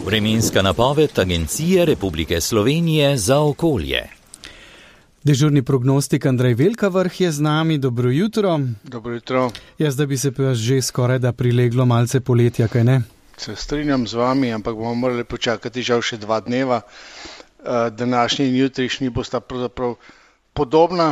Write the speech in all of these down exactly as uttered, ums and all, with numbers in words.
Vremenska napoved Agencije Republike Slovenije za okolje. Dežurni prognostik Andrej Velkavrh je z nami. Dobro jutro. Dobro jutro. Jaz, da bi se pa že skoraj da prileglo malce poletja, kaj ne? Se strinjam z vami, ampak bomo morali počakati žal še dva dneva. Današnji in jutrišnji bosta pravzaprav podobna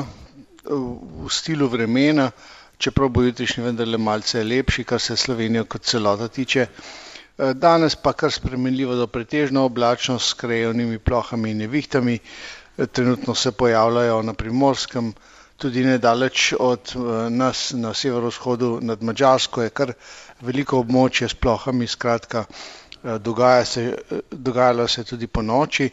v stilu vremena, čeprav bo jutrišnji vendarle malce lepši, kar se Slovenijo kot celota tiče. Danes pa kar spremenljivo do pretežno oblačno s krajevnimi plohami in nevihtami. Trenutno se pojavljajo na Primorskem, tudi nedaleč od nas na severovzhodu nad Madžarsko je kar veliko območje s plohami, skratka dogaja se, dogajalo se tudi po noči.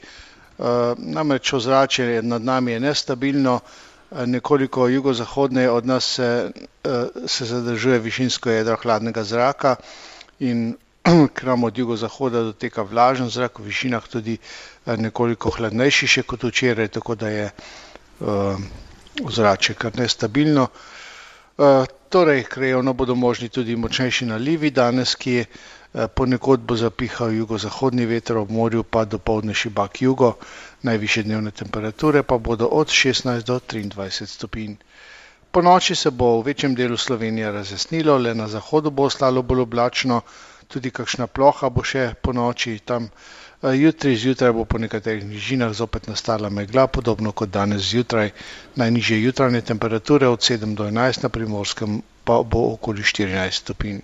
Namreč ozračje nad nami je nestabilno, nekoliko jugozahodneje od nas se, se zadržuje višinsko jedro hladnega zraka in k nam od jugozahoda doteka vlažen zrak, v višinah tudi nekoliko hladnejši še kot včeraj, tako da je uh, ozračje kar nestabilno. Uh, torej, krajevno bodo možni tudi močnejši nalivi danes, ki je uh, ponekod bo zapihal jugozahodni veter, ob morju pa dopoldne šibak jugo, najvišje dnevne temperature pa bodo od šestnajst do triindvajset stopinj. Po noči se bo v večjem delu Slovenije razjasnilo, le na zahodu bo ostalo bolj oblačno, tudi kakšna ploha bo še po noči tam. Jutri zjutraj bo po nekaterih nižinah zopet nastala megla, podobno kot danes zjutraj. Najnižje jutranje temperature od sedem do enajst, na Primorskem pa bo okoli štirinajst stopinj.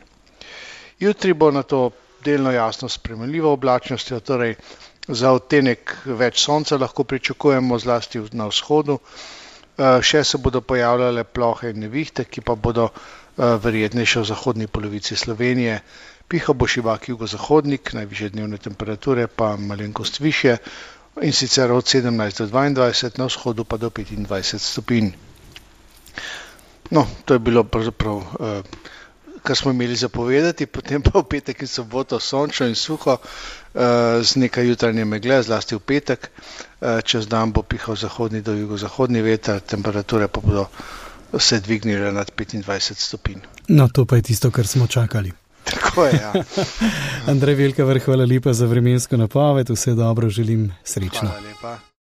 Jutri bo na to delno jasno spremenljivo oblačnostjo, torej za odtenek več sonca lahko pričakujemo zlasti na vzhodu. Še se bodo pojavljale plohe in nevihte, ki pa bodo verjetnejše v zahodni polovici Slovenije. Pihal bo šibak jugozahodnik, najvišje dnevne temperature pa malenkost višje, in sicer od sedemnajst do dvaindvajset, na vzhodu pa do petindvajset stopinj. No, to je bilo pravzaprav, kar smo imeli za povedati, potem pa v petek in soboto sončno in suho, z nekaj jutranje megle, zlasti v petek. Čez dan bo pihal zahodni do jugozahodni veter, temperature pa bodo se dvignile nad petindvajset stopinj. No, to pa je tisto, kar smo čakali. Tako je, ja. Andrej Velkavrh, hvala lepa za vremensko napoved, vse dobro, želim, srečno. Hvala lepa.